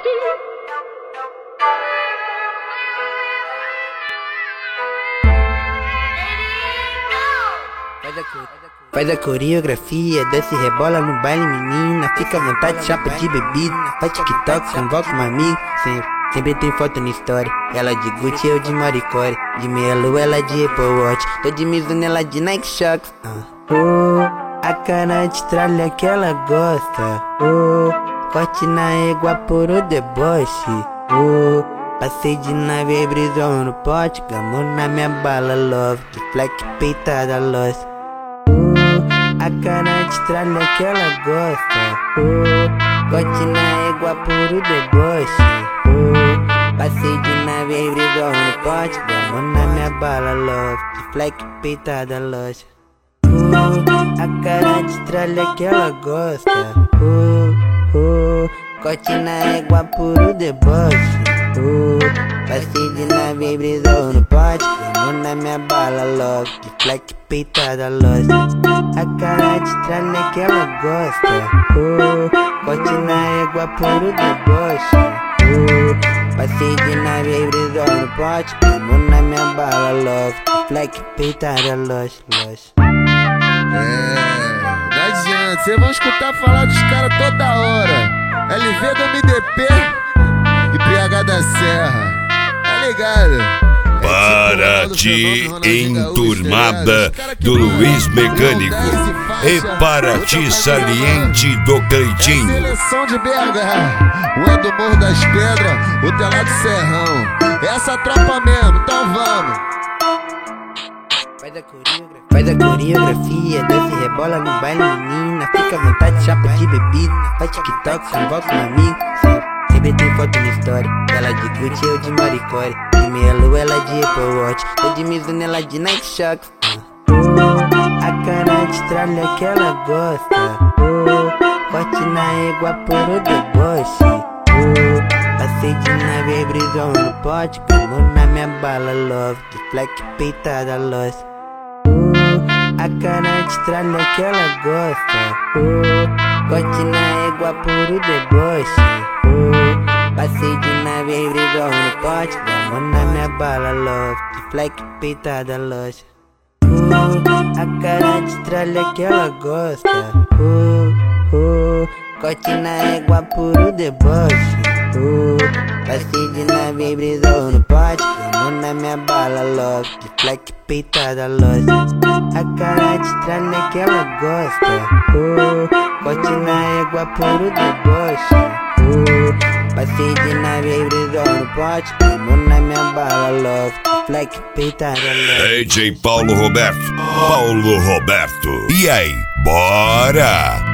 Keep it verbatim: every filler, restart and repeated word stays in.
Faz a coreografia, desce e rebola no baile, menina. Fica à vontade, chapa de bebida. Faz TikTok, convoca um amigo. Sempre, sempre tem foto na história. Ela de Gucci, eu de Maricore. De meia lua, ela de Apple Watch. Tô de Mizuno, ela de Nike Shox. uh. Oh, a cara de tralha que ela gosta. Oh, corte na égua por o deboche. Oh, passei de nave, brisou no pote. Gamou na minha bala, love. De fleck, peitada, lost. A cara de tralha que ela gosta. Oh, corte na égua por o deboche. Oh, passei de nave, brisou no pote. Gamou na minha bala, love. De fleck, peitada, lost. Oh, a cara de tralha que ela gosta. Oh, oh, corte na égua por o deboche. Oh, passei de nave, brisou no pote. Gamou na minha bala, love. De fleck, peitada, lost. A cara de tralha que ela gosta. Oh, corte na égua por o deboche. Oh, passei de nave, brisou no pote. Gamou na minha bala, love. De fleck, peitada, lost, lost. É, não adianta, cês vão escutar falar dos caras toda hora. L V do M D P e P H da Serra, tá ligado? Paraty enturmada do Luiz Mecânico e Paraty saliente do Cleitinho. Seleção de B H, o é do Morro das Pedras, o telado Serrão. Essa tropa mesmo, então vamos. Faz a coreografia, faz a coreografia, desce e rebola no baile, menina. Fica à vontade, chapa de bebida. Faz TikTok, convoca um amigo. Sempre, sempre tem foto na história. Ela de Gucci, eu de Maricore. De meia lua, ela de Apple Watch. Tô de Mizuno, ela de Nike Shox. uh. Oh, a cara de tralha que ela gosta. Oh, corte na égua por o deboche. Oh, passei de nave, brisou no pote. Gamou na minha bala, love. De fleck, peitada, lost. A cara de tralha que ela gosta. Oh, corte na égua por o deboche. Oh, passei de nave, brisou no pote. Gamou na minha bala, love. De fleck, peitada, lost. Oh, a cara de tralha que ela gosta. Oh, oh, corte na égua por o deboche. Oh, passei de nave, brisou no pote. Gamou na minha bala, love. De fleck, peitada, lost. A cara de tralha que ela gosta. Oh, corte na égua por o deboche. Oh, passei de nave, brisou no pote. Gamou na minha bala, love. De fleck, peitada, lost. D J Paulo Roberto, Paulo Roberto. E aí, bora?